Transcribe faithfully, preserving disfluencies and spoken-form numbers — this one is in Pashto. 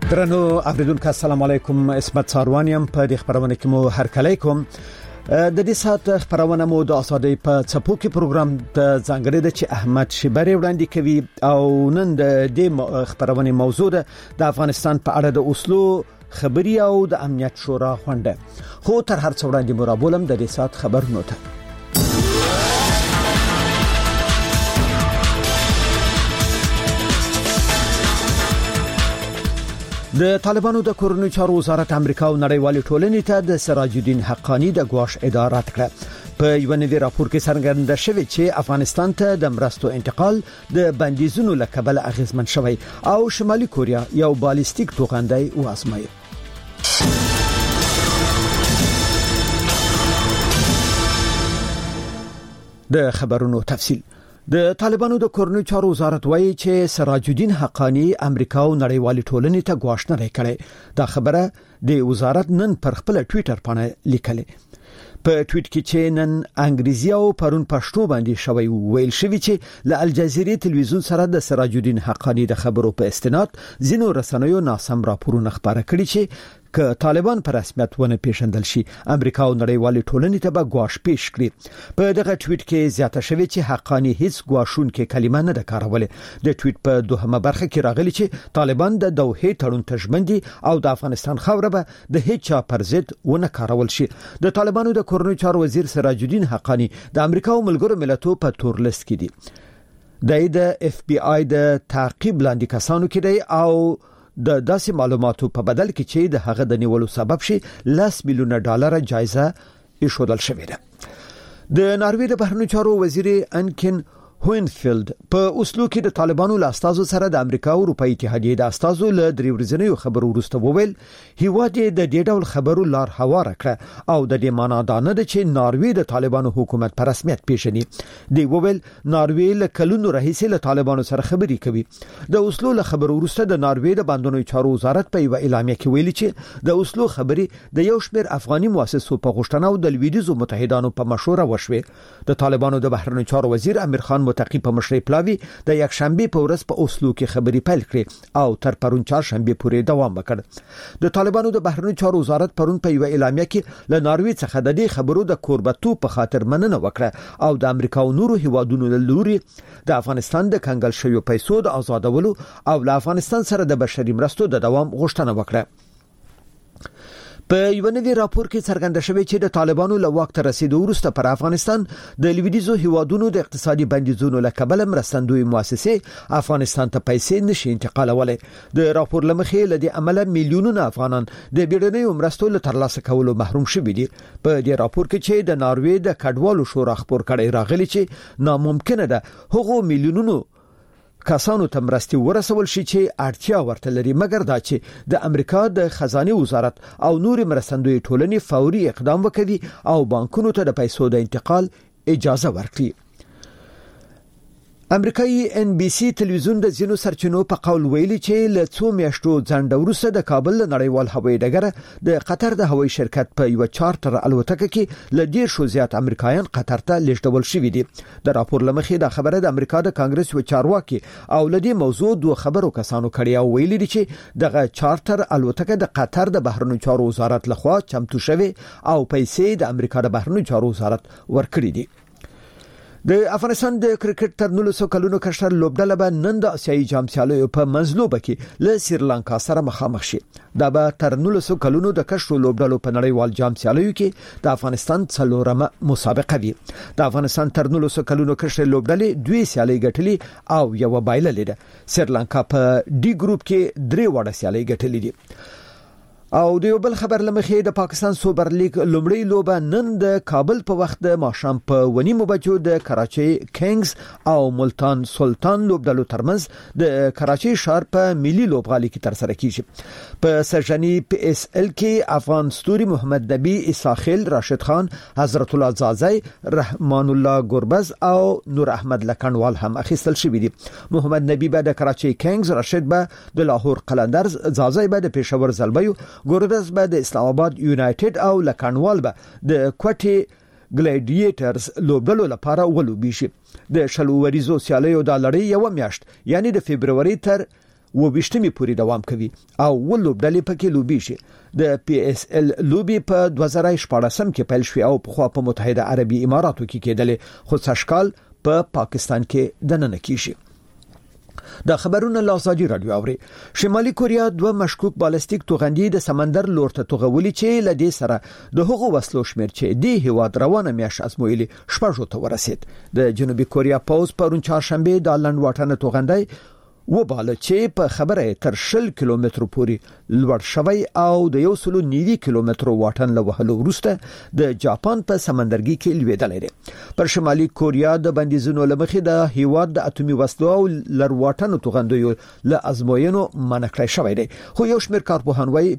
درنو اوریدونکو السلام علیکم. اسمت ساروانیم په دې خبرونه کې مو هرکلی کوم. د دې سات خبرونه مو د اسادي په چپو کې پروګرام د ځانګړي د چې احمد شبری وړاندې کوي او نن د دې خبرونه موضوع ده د افغانستان په اړه د اوسلو خبري او د امنیت شورا غونډه. خو تر هر څو وړاندې مرابولم د دې سات خبرونه ته د طالبانو د کورنیو چارو وزارت امریکا او نړیوالې ټولنې ته د سراج الدین حقانی د ګواښ اداره کړه. په یو نوي راپور کې څرګنده شوی چې افغانستان ته د مرستو انتقال د بندیزونو له کبله اغیزمن شوی او شمالي کوریا یو بالستیک توغندی وازمایي. د خبرونو تفصیل. د طالبانو د کورنیو چارو وزارت وایي چې سراج الدین حقانی امریکا او نړیوالې ټولنې ته ګواښ نه کړي. دا خبره د وزارت نن پر خپل ټوئیټر باندې لیکلې. په ټوئیټ کې چې نن انګریزي او پرون پښتو باندې شوی ویل شوی چې ل الجزیره تلویزیون سره د سراج الدین حقانی د خبرو په استناد زینو رسنیو ناسم راپورونه خبره کړي چې که طالبان پر رسمیت ونه پیژندل شي امریکا او نړیوالې ټولنې ته به ګواښ پیښ کړي. په دغه ټوئیټ کې زیاته شوی چې حقانی هیڅ ګواښون کې کلمه نه ده کارولې. د ټوئیټ په دوهمه برخه کې راغلی چې طالبان د دوحې تړون تژمندي او د افغانستان خوره به د هیڅ چا پر ضد ونه کارول شي. د طالبانو د کورنیو چارو وزیر سراج الدین حقانی د امریکا او ملګرو ملتونو په تور لیست کې دی. د اف بی آی د تعقیب لاندې کسانو کې دی او د داسې معلوماتو په بدل کې چې د هغه د نیولو سبب شي لس میلیونه ډالر جایزه ایښودل شوې ده. د ناروې د بهرنیو چارو وزیر انکن هوینفیلد په اوسلو کې د طالبانو له استازو سره د امریکا او اروپای اتحادیې د استازو له درې ورځنیو خبرو وروسته وویل هیواد د دې ډول خبرو لار هواره کړه او د دې معنا دا نه ده چې ناروې د طالبانو حکومت په رسمیت پیژني. دی وویل ناروې له کلونو راهیسې له طالبانو سره خبرې کوي. د اوسلو له خبرو وروسته د ناروې د باندونو چارو وزارت په یو اعلامیه کې ویلي چې د اوسلو خبرې د یو شمېر افغاني مؤسسو په غوښتنه او د لویدیزو متحدانو په مشوره وشوي. د طالبانو د بهرنیو چارو وزیر امیر خان متقی په مشرۍ پلاوی د یک شنبه په ورځ په اوسلو کې خبري پیل کړې او تر پرون چهار شنبه پورې دوام وکړ. د طالبانو د بهرنیو چارو وزارت پرون په یو اعلامیه کې له ناروې څخه د دې خبرو د کوربتو په خاطر مننه وکړه او د امریکا او نورو هیوادونو له لوري د افغانستان د کنګل شویو پیسو د آزادولو او له افغانستان سره د بشري مرستو د دوام غوښتنه وکړه. په یو نوي راپور کې څرګنده شوی چې د طالبانو له واک ته رسیدو وروسته پر افغانستان د لویدیزو هیوادونو د اقتصادي بندیزونو له کبله مرستندوی مؤسسې افغانستان ته پیسې نشي انتقالولای. د راپور لمخې له دې عمله میلیونونه افغانان د بیړنیو مرستو له ترلاسه کولو محروم شوي دي. په دې راپور کې چې د ناروې د کډوالو شورا خبر کړي راغلي چې ناممکنه ده هغه میلیونونو کسانو ته مرستي ورسول شي چې اړتیا ورته لري مګر دا چې د امریکا د خزانه وزارت او نور مرستندوی ټولنې فوري اقدام وکړي او بانکونو ته د پیسو د انتقال اجازه ورکړي. امریکایي ان بي سي تلویزیون د زینو سرچینو په قول ویلي چې له څو میاشتو ځنډ وروسته د کابل نړیوال هوایي ډګر د قطر د هوایي شرکت په یو چارټر الوتکه کې له ډیر شو زیات امریکایان قطر ته لیږدول شوي دي. د راپور لمخې دا خبره د امریکا د کانګرس و چارواکي او لدی موضوع دوه خبرو کسانو کړي او ویلي دي چې دغه چارټر الوتکه د قطر د بهرنیو چارو وزارت لخوا چمتو شوی او پیسې د امریکا د بهرنیو چارو وزارت ورکړي دي. د افغانستان د کرکټ تر نولسو کلونو کشر لوبډله به نن د اسیایي جام سیالیو په منځلوبه کې له سریلانکا سره مخامخ شي. دا به تر نولسو کلونو د کشر لوبډلو په نړیوال جام سیالیو کې د افغانستان څلورمه مسابقه وي. د افغانستان تر نولسو کلونو کشر لوبډلې دوی سیالي ګټلې او یو بایللې ده. سریلانکا په ډي ګروپ کې درې وړه سیالي ګټلې دي. او د یو بل خبر لمخې د پاکستان سوپر لیګ لومړی لوبه نن د کابل په وخت د ماښام په ونیمو بجو د کراچۍ کینګز او ملتان سلطان لوبډلو ترمنځ د کراچۍ ښار په ملي لوبغالي کې ترسره کیږي. په سرجنی پی اس ال کې افغان ستوري محمد نبی اساخیل راشد خان حضرت الله زازی رحمان الله گربز او نور احمد لکنوال هم اخیستل شوی دي. محمد نبی به د کراچۍ کینګز، راشد به د لاهور قلندرز، زازی به د پېښور زلبیو، ګوربز به د اسلام آباد یونایټډ او لکنوال به د کوټي ګلیډیټرز لوبډلو لپاره ولوبي شي. د شلو وریزو سیالیو د لړۍ یو میاشت یعنی د فبرवरी تر و ویشتمې پورې دوام کوي او ولوبډلې پکې لوبي شي. د پی اس ال لوبي په دوه زره شپږ کې پیل شوې او په خوا په متحده عربي اماراتو کې کېدلې خو سشکال په پا پاکستان کې دننه کیږي. د خبرونو لاساجي رادیو اوري. شمالي کوریا دوه مشکوک بالستیک توغندي د سمندر لور ته توغولي چې لدې سره د هغو وسلو شمیر چې د هیواد روانه میاش ازمویلي شپږو ته ورسید. د جنوبي کوریا پوز پرون چهارشنبه د لند واټن توغندي و بالا چې په خبره تر شل کیلومتر پورې لوړ شوی او د یو سلو نوي کیلومتر واټن له وهلو وروسته د جاپان په سمندرګي کې لویدلې ده. پر شمالي کوریا د بندیزونو لمخې د هیواد د اټومي وسلو او لر واټن توغندیو له ازموینو منع کړی شوی دی. خو یو شمېر کارپوهان وايي